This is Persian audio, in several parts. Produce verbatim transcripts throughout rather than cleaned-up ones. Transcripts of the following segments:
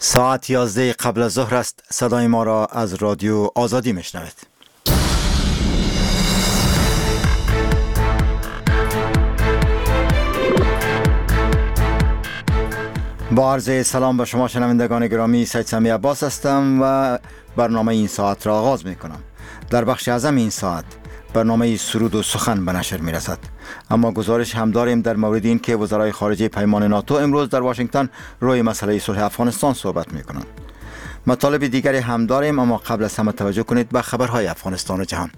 ساعت یازده قبل از ظهر است. صدای ما را از رادیو آزادی میشنوید. با عرض سلام به شما شنوندگان گرامی، سید سمی عباس هستم و برنامه این ساعت را آغاز می کنم. در بخش اعظم این ساعت برنامه سرود و سخن به نشر می رسد، اما گزارش هم داریم در مورد این که وزرای خارجه پیمان ناتو امروز در واشنگتن روی مسئله صلح افغانستان صحبت می کنند. مطالب دیگری هم داریم، اما قبل از همه توجه کنید به خبرهای افغانستان و جهان.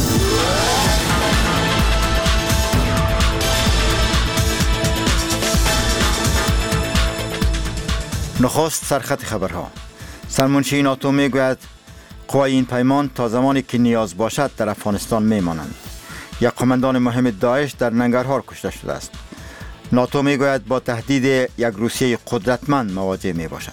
نخست سرخط خبرها. سرمنشی ناتو می گوید قوای این پیمان تا زمانی که نیاز باشد در افغانستان می مانند. یک قماندان مهم داعش در ننگرهار کشته شده است. ناتو می گوید با تهدید یک روسیه قدرتمند مواجه می باشد.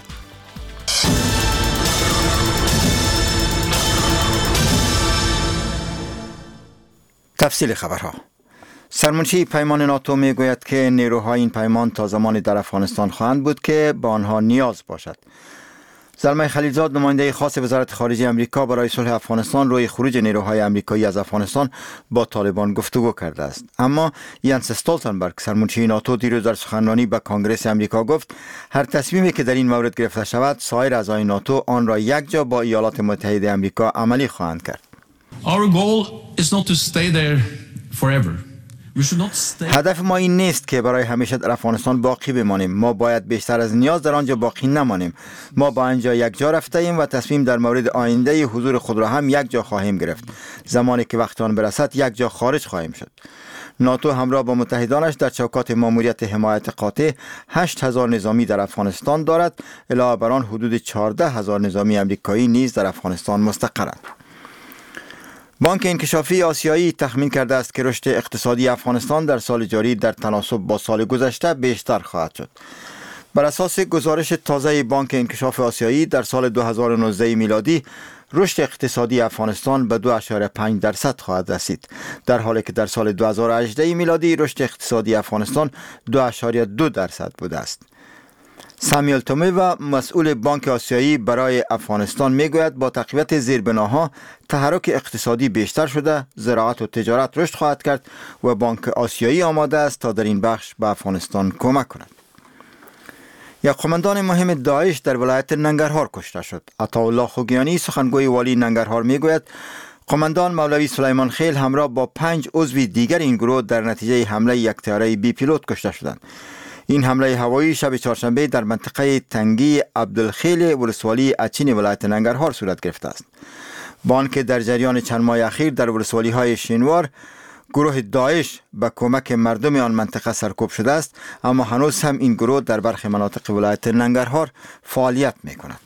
تفصیل خبرها. سرمنشی پیمان ناتو می گوید که نیروهای این پیمان تا زمانی در افغانستان خواهند بود که با آنها نیاز باشد. زلمه خلیلزاد، نماینده خاص وزارت خارجه امریکا برای صلح افغانستان، روی خروج نیروهای امریکایی از افغانستان با طالبان گفتگو کرده است. اما یانس استولتنبرگ، سرمنشی ناتو، دیروز در سخنرانی به کنگره امریکا گفت هر تصمیمی که در این مورد گرفته شود، سایر اعضای ناتو آن را یک جا با ایالات متحده امریکا عملی خواهند کرد. Our goal is not to stay there forever. هدف ما این نیست که برای همیشه در افغانستان باقی بمانیم. ما باید بیشتر از نیاز در آنجا باقی نمانیم. ما با آنجا یک جا رفته ایم و تصمیم در مورد آینده حضور خود را هم یک جا خواهیم گرفت. زمانی که وقت آن برسد یک جا خارج خواهیم شد. ناتو همراه با متحدانش در چوکات ماموریت حمایت قاطع هشت هزار نظامی در افغانستان دارد. علاوه بر آن حدود چهارده هزار نظامی امریکایی نیز در افغانستان مستقرند. بانک انکشافی آسیایی تخمین کرده است که رشد اقتصادی افغانستان در سال جاری در تناسب با سال گذشته بیشتر خواهد شد. بر اساس گزارش تازه بانک انکشاف آسیایی، در سال دو هزار و نوزده میلادی رشد اقتصادی افغانستان به دو ممیز پنج درصد خواهد رسید، در حالی که در سال دو هزار و هجده میلادی رشد اقتصادی افغانستان دو ممیز دو درصد بوده است. سامیل تومیوا، مسئول بانک آسیایی برای افغانستان، میگوید با تقویت زیربناها تحرک اقتصادی بیشتر شده، زراعت و تجارت رشد خواهد کرد و بانک آسیایی آماده است تا در این بخش به افغانستان کمک کند. یک قماندان مهم داعش در ولایت ننگرهار کشته شد. عطاالله خوگیانی، سخنگوی والی ننگرهار، میگوید قماندان مولوی سلیمان خیل همراه با پنج عضو دیگر این گروه در نتیجه حمله یک طیاره بی پیلوت کشته شدند. این حمله هوایی شب چهارشنبه در منطقه تنگی عبدالخیل ولسوالی اچین ولایت ننگرهار صورت گرفته است. با آنکه در جریان چند ماه اخیر در ولسوالی های شینوار گروه داعش به کمک مردم آن منطقه سرکوب شده است، اما هنوز هم این گروه در برخی مناطق ولایت ننگرهار فعالیت می کند.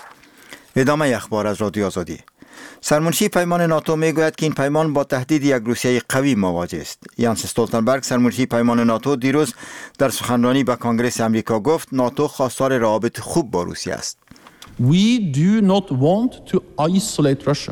ادامه اخبار از رادیو آزادی. سرمنشی پیمان ناتو میگوید که این پیمان با تهدید یک روسیه قوی مواجه است. یانس استولتنبرگ، سرمنشی پیمان ناتو، دیروز در سخنرانی به کنگره امریکا گفت ناتو خواستار روابط خوب با روسیه است. We do not want to isolate Russia.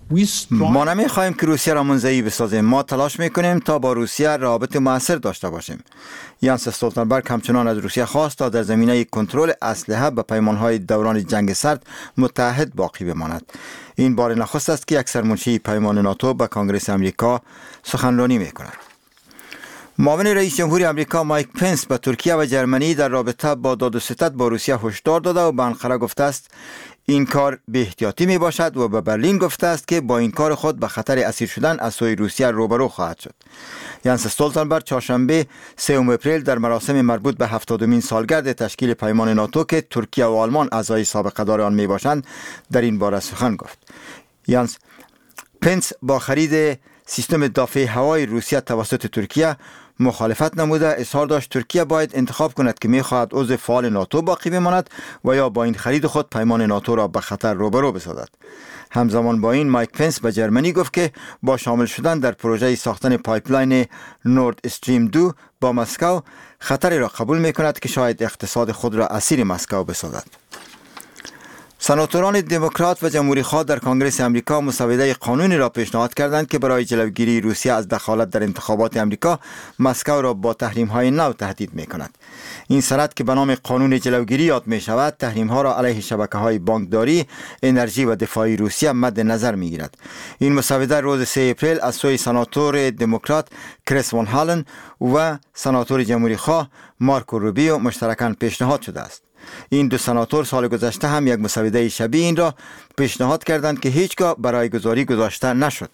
ما نمی خواهیم که روسیه را منزوی بسازیم. ما تلاش میکنیم تا با روسیه روابط مؤثر داشته باشیم. یانس استولتنبرگ همچنان از روسیه خواست تا در زمینه کنترل اسلحه به پیمانهای دوران جنگ سرد متحد باقی بماند. این بار نخست است که یک سرمنشی پیمان ناتو به کنگره امریکا سخنرانی میکند. معاون رئیس جمهور آمریکا مایک پنس به ترکیه و جرمنی در رابطه با داد و ستد با روسیه هشدار داده و به انقره گفته است این کار بی احتیاطی می باشد و به برلین گفته است که با این کار خود به خطر اسیر شدن از سوی روسیه روبرو خواهد شد. یانس استولتنبرگ چهارشنبه سوم اپریل در مراسم مربوط به هفتادمین سالگرد تشکیل پیمان ناتو که ترکیه و آلمان اعضای سابق دار آن می باشند در این باره سخن گفت. یانس پنس با خرید سیستم دفاع هوایی روسیه توسط ترکیه مخالفت نموده اظهار داشت ترکیه باید انتخاب کند که می‌خواهد عضو فعال ناتو باقی بماند و یا با این خرید خود پیمان ناتو را به خطر روبرو بسازد. همزمان با این مایک پنس به جرمنی گفت که با شامل شدن در پروژه ساختن پایپلاین نورد استریم دو با مسکو خطری را قبول می‌کند که شاید اقتصاد خود را اسیر مسکو بسازد. سناتوران دموکرات و جمهوری خواه در کنگره امریکا مسوده قانونی را پیشنهاد کردند که برای جلوگیری روسیه از دخالت در انتخابات امریکا مسکو را با تحریم های نو تهدید می کند. این سند که به نام قانون جلوگیری یاد می شود تحریم ها را علیه شبکه های بانکداری، انرژی و دفاعی روسیه مد نظر می گیرد. این مسوده روز سه اپریل از سوی سناتور دموکرات کریس وان هالن و سناتور جمهوری خواه مارکو روبیو مشترکاً پیشنهاد شده است. این دو سناتور سال گذشته هم یک مسوده شبیه این را پیشنهاد کردند که هیچگاه برای گذاری گذاشته نشد.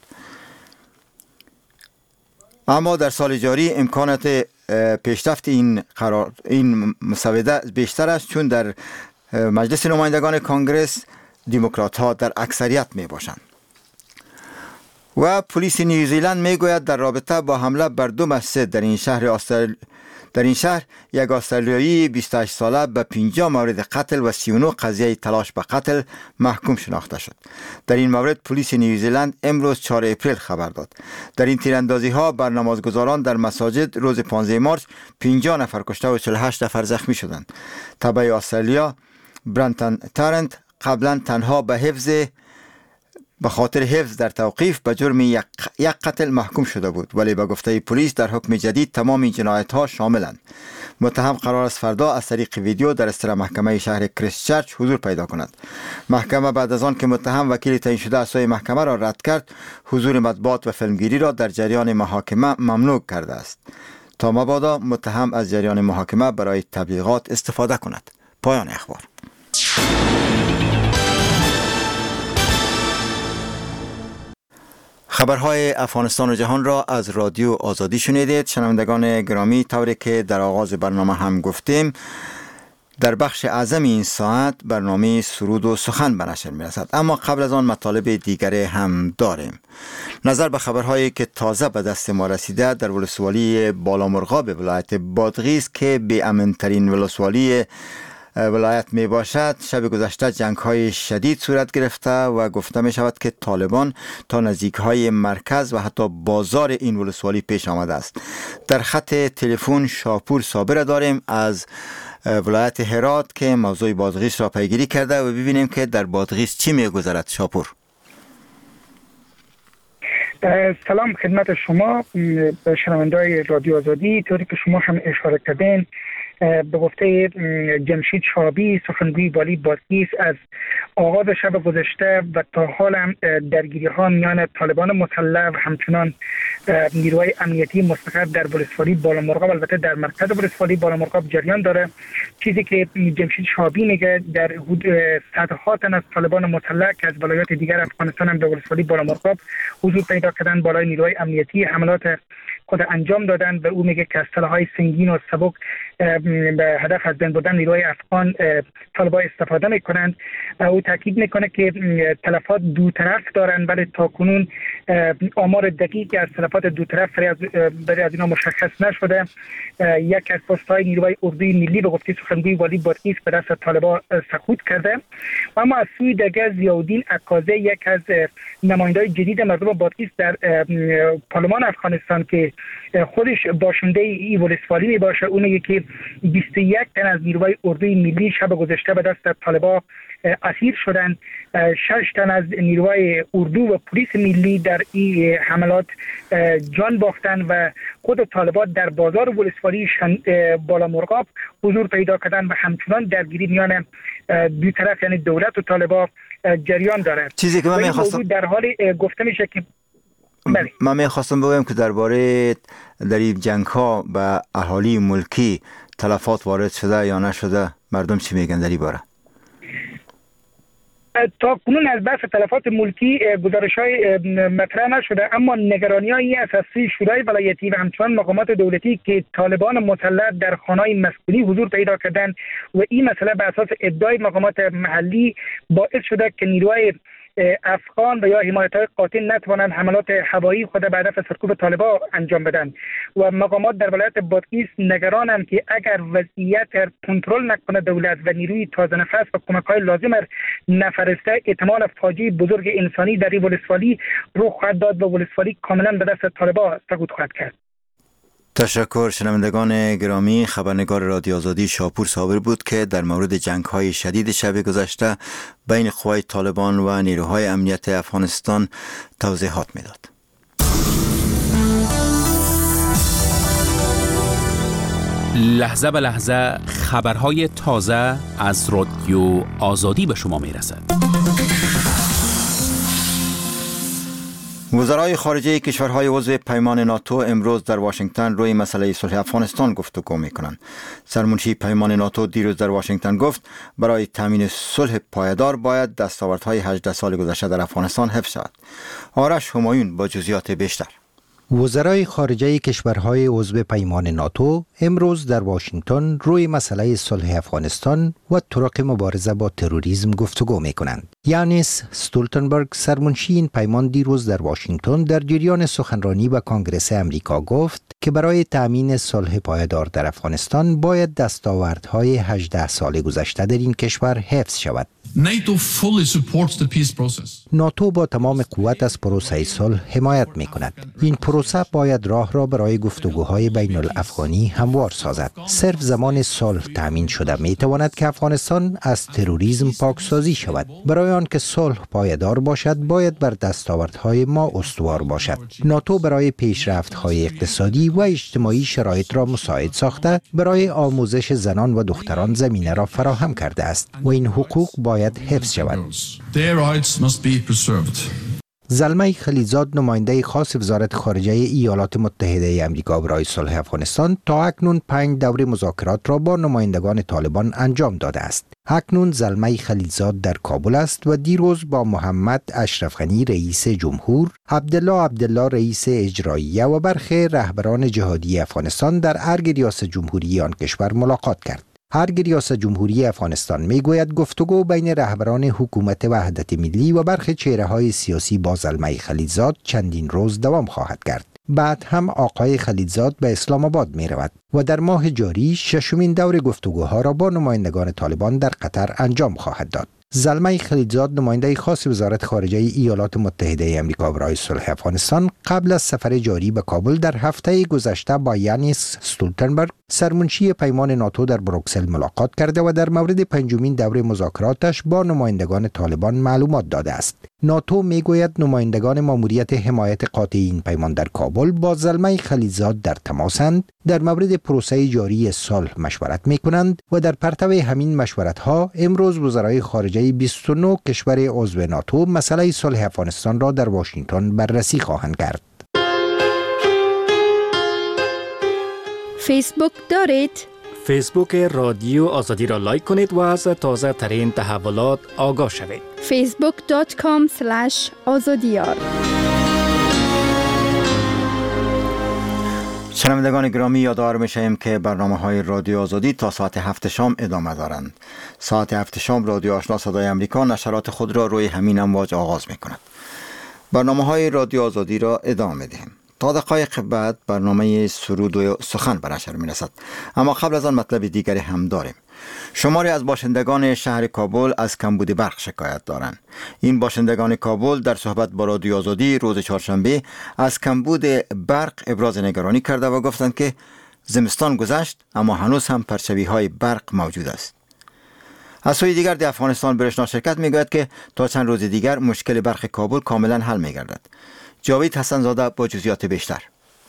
اما در سال جاری امکانات پیشرفت این قرار این مسوده بیشتر است، چون در مجلس نمایندگان کنگرس دموکرات ها در اکثریت می باشند. و پلیس نیوزیلند می گوید در رابطه با حمله بر دو مسجد در این شهر استرالیا در این شهر یک استرالیایی بیست و هشت ساله به پنجاه مورد قتل و سی و نه قضیه تلاش به قتل محکوم شناخته شد. در این مورد پلیس نیوزیلند امروز چهارم اپریل خبر داد. در این تیراندازی ها بر نمازگزاران در مساجد روز پانزده مارس پنجاه نفر کشته و چهل و هشت نفر زخمی شدند. تبع استرالیا برانتن تارنت قبلا تنها به حفظ به خاطر حفظ در توقیف به جرم یک, یک قتل محکوم شده بود، ولی به گفته پلیس در حکم جدید تمام این جنایت ها شاملند. متهم قرار است فردا از طریق ویدیو در استر محکمه شهر کریستچرچ حضور پیدا کند. محکمه بعد از آن که متهم وکیل تعیین شده از سوی محکمه را رد کرد، حضور مطبوعات و فیلمگیری را در جریان محاکمه ممنوع کرده است تا مبادا متهم از جریان محاکمه برای تبلیغات استفاده کند. پایان اخبار. خبرهای افغانستان و جهان را از رادیو آزادی شنیدید. شنوندگان گرامی، طوری که در آغاز برنامه هم گفتیم، در بخش اعظم این ساعت برنامه سرود و سخن به نشر می رسد، اما قبل از آن مطالب دیگری هم داریم. نظر به خبرهایی که تازه به دست ما رسیده در ولسوالی بالامرغاب ولایت بادغیس که به امن‌ترین ولسوالی ولایت می باشد، شب گذشته جنگ های شدید صورت گرفته و گفته می شود که طالبان تا نزدیک های مرکز و حتی بازار این ولسوالی پیش آمده است. در خط تلفن شاپور صابر داریم از ولایت هرات که موضوع بادغیس را پیگیری کرده و ببینیم که در بادغیس چی می گذرد. شاپور. سلام خدمت شما شنونده‌های رادیو آزادی. طوری که شما هم اشاره کردین، به گفته جمشید شابی سخنگوی والی بادغیس، از آغاز شب گذشته و تا حال هم درگیری ها میان طالبان مسلح و همچنان نیروهای امنیتی مستقر در ولسوالی بالامرغاب، البته در مرکز ولسوالی بالامرغاب جریان داره. چیزی که جمشید شابی میگه در صدها تن از طالبان مسلح که از ولایات دیگر افغانستان هم به ولسوالی بالامرغاب حضور پیدا کردن، بالای نیروهای امنیتی حملات خود انجام دادن. به او میگه که از سلاح‌های سنگین و سبک به هدف از بین بردن نیروهای افغان طالبان استفاده میکنند. او تاکید میکنه که تلفات دو طرف دارن، ولی تاکنون آمار دقیقی از تلفات دو طرف برای از اینا مشخص نشده. یک از پست‌های نیروهای اردوی ملی به گفته سخنگوی والی بادغیس به دست طالبان سقوط کرده. اما از سوی دیگر ضیاءالدین عکازه، یک از نماینده‌های جدید مردم بادغیس در پارلمان افغانستان که خودش باشنده ای ولسوالی می باشه، اون میگه که بیست و یک تن از نیروهای اردوی ملی شب گذشته به دست طالبان اسیر شدند. شش تن از نیروهای اردو و پلیس ملی در این حملات جان باختن و خود طالبان در بازار ولسوالی بالامرغاب حضور پیدا کردن و همچنان درگیری میان دو طرف یعنی دولت و طالبان جریان داره. چیزی که من می‌خواستم در حال گفته میشه که بله. من می‌خواستم بگم که درباره در این جنگ ها به اهالی ملکی تلفات وارد شده یا نشده، مردم چی میگن در این باره؟ تا کنون از بحث تلفات ملکی گزارش‌های مطرح نشده، اما نگرانی‌های اساسی شورای ولایتی و همچنان مقامات دولتی که طالبان مسلح در خانه‌های مسکونی حضور پیدا کردند و این مسئله به اساس ادعای مقامات محلی باعث شده که نیروهای افغان و یا حمایت‌های قاطع نتوانند حملات هوایی خود به هدف سرکوب طالبان انجام بدن و مقامات در ولایت بادغیس نگرانند که اگر وضعیت کنترل نکنه دولت و نیروی تازه نفس و کمک‌های لازم نفرسته، احتمال فاجعه بزرگ انسانی در این ولسوالی رخ خواهد داد و ولسوالی کاملا به دست طالبان سقوط خواهد کرد. تشکر. شنوندگان گرامی، خبرنگار رادیو آزادی شاپور صابر بود که در مورد جنگ‌های شدید شب گذشته بین قوای طالبان و نیروهای امنیت افغانستان توضیحات میداد. لحظه به لحظه خبرهای تازه از رادیو آزادی به شما میرسد. وزرای خارجه کشورهای عضو پیمان ناتو امروز در واشنگتن روی مسئله صلح افغانستان گفتگو میکنند. سرمنشی پیمان ناتو دیروز در واشنگتن گفت برای تامین صلح پایدار باید دستاوردهای هجده سال گذشته در افغانستان حفظ شود. آرش همایون با جزئیات بیشتر. وزرای خارجه کشورهای عضو پیمان ناتو امروز در واشنگتن روی مسئله صلح افغانستان و طرق مبارزه با تروریسم گفتگو می‌کنند. یانس استولتنبرگ سرمنشی این پیمان دیروز در واشنگتن در جریان سخنرانی به کنگره امریکا گفت که برای تأمین صلح پایدار در افغانستان باید دستاوردهای هجده سال گذشته در این کشور حفظ شود. NATO fully supports the peace process. ناتو با تمام قوت از پروسه صلح حمایت می‌کند. این پروسه باید راه را برای گفتگوهای بین الافغانی هموار سازد. صرف زمان صلح تأمین شده می‌تواند که افغانستان از تروریسم پاکسازی شود. برای آن که صلح پایدار باشد باید بر دستاوردهای ما استوار باشد. ناتو برای پیشرفت‌های اقتصادی و اجتماعی شرایط را مساعد ساخته برای آموزش زنان و دختران زمینه را فراهم کرده است و این حقوق باید حفظ شود. زلمه خلیلزاد نماینده خاص وزارت خارجه ایالات متحده آمریکا برای صلح افغانستان تا اکنون پنج دور مذاکرات را با نمایندگان طالبان انجام داده است. اکنون زلمه خلیلزاد در کابل است و دیروز با محمد اشرف غنی رئیس جمهور، عبدالله عبدالله رئیس اجراییه و برخی رهبران جهادی افغانستان در ارگ ریاست جمهوری آن کشور ملاقات کرد. ارگ ریاست جمهوری افغانستان میگوید گفتگو بین رهبران حکومت وحدت ملی و برخی چهره‌های سیاسی با زلمه خلیلزاد چندین روز دوام خواهد کرد. بعد هم آقای خلیلزاد به اسلام آباد می رود و در ماه جاری ششمین دور گفتگوها را با نمایندگان طالبان در قطر انجام خواهد داد. زلمه خلیلزاد نماینده خاص وزارت خارجه ایالات متحده آمریکا برای صلح افغانستان قبل از سفر جاری به کابل در هفته گذشته با یانس استولتنبرگ سرمنشی پیمان ناتو در بروکسل ملاقات کرده و در مورد پنجمین دور مذاکراتش با نمایندگان طالبان معلومات داده است. ناتو میگوید نمایندگان ماموریت حمایت قاطع این پیمان در کابل با زلمه خلیلزاد در تماسند، در مورد پروسه جاری صلح مشورت میکنند و در پرتو همین مشورت‌ها امروز وزرای خارجه بیست و نه کشور عضو ناتو مسئله صلح افغانستان را در واشنگتن بررسی خواهند کرد. فیسبوک دارید؟ فیسبوک رادیو آزادی را لایک کنید و از تازه ترین تحولات آگاه شوید. فیسبوک دات کام اسلش آزادیار. شنوندگان گرامی، یادآور می‌شویم که برنامه‌های رادیو آزادی تا ساعت هفت شام ادامه دارند. ساعت هفت شام رادیو آشنا صدای آمریکا نشرات خود را روی همین امواج آغاز می‌کند. برنامه‌های رادیو آزادی را ادامه می‌دهیم. تا دقایق بعد برنامه سرود و سخن به نشر می‌رسد. اما قبل از آن مطلب دیگری هم داریم. شماری از باشندگان شهر کابل از کمبود برق شکایت دارند. این باشندگان کابل در صحبت با رادیو آزادی روز چهارشنبه از کمبود برق ابراز نگرانی کرده و گفتند که زمستان گذشت اما هنوز هم پرچوی‌های برق موجود است. از سوی دیگر در افغانستان برشنا شرکت میگوید که تا چند روز دیگر مشکل برق کابل کاملا حل میگردد. جاوید حسن زاده با جزئیات بیشتر.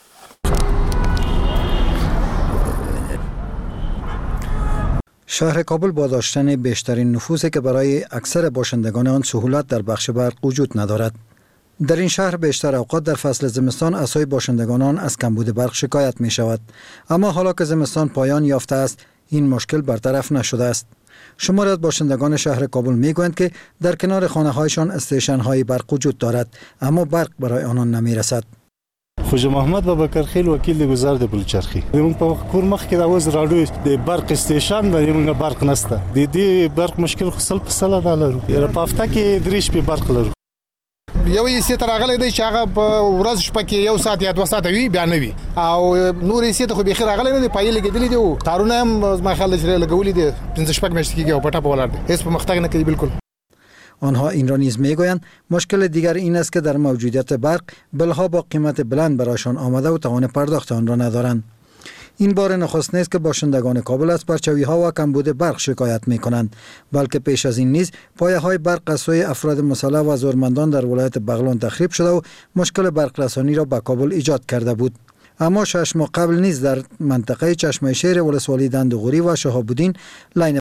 شهر کابل با داشتن بیشترین نفوذی که برای اکثر باشندگان آن سهولت در بخش برق وجود ندارد. در این شهر بیشتر اوقات در فصل زمستان از سوی باشندگان آن از کمبود برق شکایت می شود. اما حالا که زمستان پایان یافته است، این مشکل برطرف نشده است. شماری از باشندگان شهر کابل میگویند که در کنار خانه‌هایشان استیشن های برق وجود دارد، اما برق برای آنان نمی رسد. خوجا محمد بابکر خیل وکیل د گزار د بلچرخي موږ په کور مخ کې د اوس راډیو د برق استیشن د موږ برق نسته د دې برق مشکل خپل په سلا دالرو یره په هفته کې دریش په برق لرو یو یې ست راغلی دی چې هغه په ورځ شپه کې یو ساعت یا دوه ساعت وی بیا نه وی او نور یې ست خو به خیر راغلی نه دی پایله کېدلی دی او تارونه هم ما خیال لري لګولې دي پنځه شپږ میاشتې کېږي او پټه په ولر دی هیڅ په مختګ نه کوي بالکل. آنها این را نیز میگویند مشکل دیگر این است که در موجودیت برق بلها با قیمت بلند برایشان آمده و توان پرداخت آن را ندارند. این بار نخست نیست که باشندگان کابل از پرچوی ها و کمبود برق شکایت می کنند، بلکه پیش از این نیز پایه های برق از سوی افراد مسلح و زورمندان در ولایت بغلان تخریب شده و مشکل برق رسانی را به کابل ایجاد کرده بود. اما شش ماه قبل نیز در منطقه چشمه شیر ولسوالی دندغوری و شهاب الدین لاین